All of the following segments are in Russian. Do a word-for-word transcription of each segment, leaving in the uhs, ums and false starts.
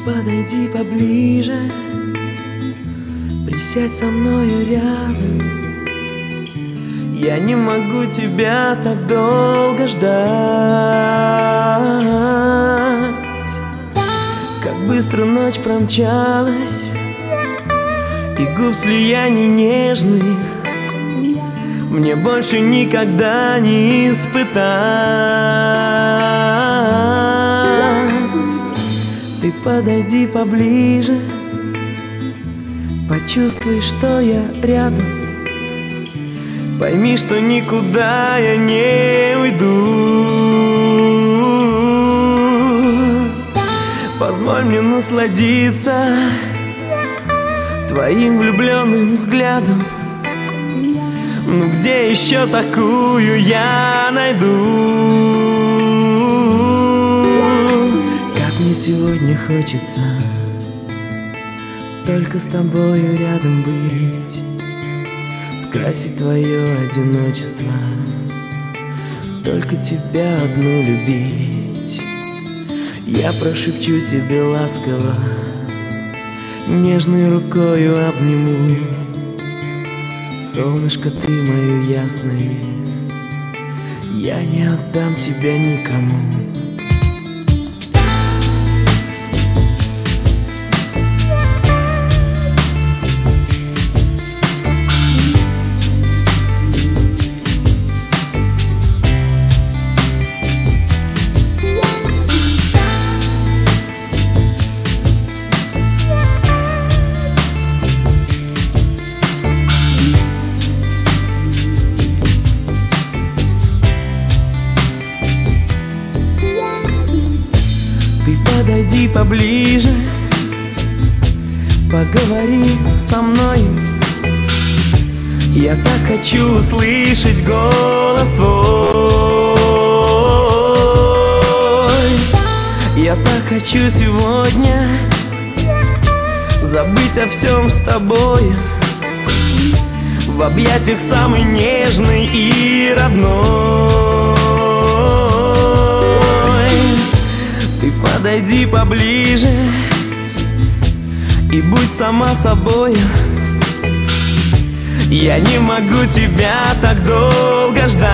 подойди поближе, присядь со мною рядом. Я не могу тебя так долго ждать. Как быстро ночь промчалась, и губ слияний нежных мне больше никогда не испытать. Ты подойди поближе, почувствуй, что я рядом. Пойми, что никуда я не уйду. Позволь мне насладиться твоим влюбленным взглядом. Ну где еще такую я найду? Как мне сегодня хочется только с тобою рядом быть, скрасить твое одиночество, только тебя одну любить. Я прошепчу тебе ласково, нежной рукою обниму. Солнышко, ты мое ясное, я не отдам тебя никому. Подойди поближе, поговори со мной. Я так хочу услышать голос твой. Я так хочу сегодня забыть о всем с тобой, в объятиях самой нежной и родной. Ты подойди поближе и будь сама собой. Я не могу тебя так долго ждать.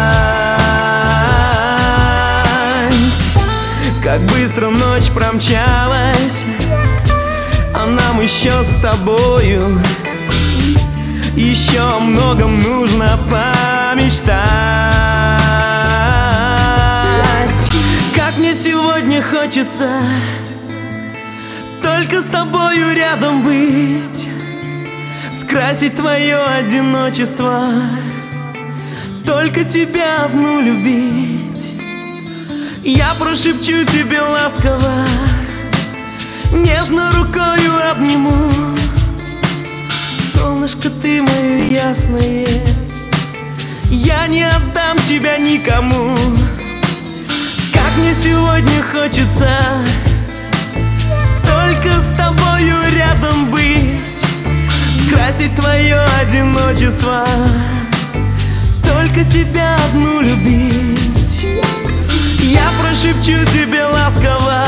Как быстро ночь промчалась, а нам еще с тобою еще о многом нужно помечтать. Как мне сегодня хочется только с тобою рядом быть, скрасить твое одиночество, только тебя одну любить. Я прошепчу тебе ласково, нежно рукою обниму. Солнышко, ты мое ясное, я не отдам тебя никому. Как мне сегодня хочется только с тобою рядом быть, скрасить твое одиночество, только тебя одну любить. Я прошепчу тебе ласково,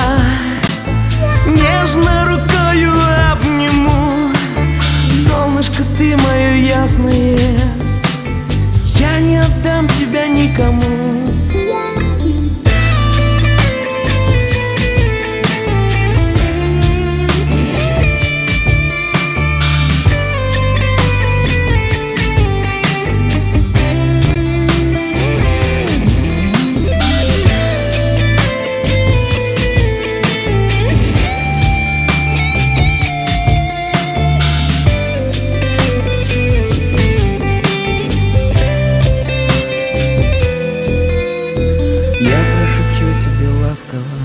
нежно рукою обниму. Солнышко, ты мое ясное, я не отдам тебя никому. Я прошепчу тебе ласково,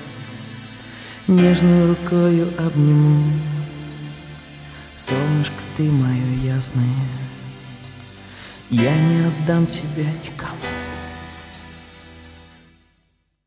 нежной рукою обниму. Солнышко, ты мое ясное, я не отдам тебя никому.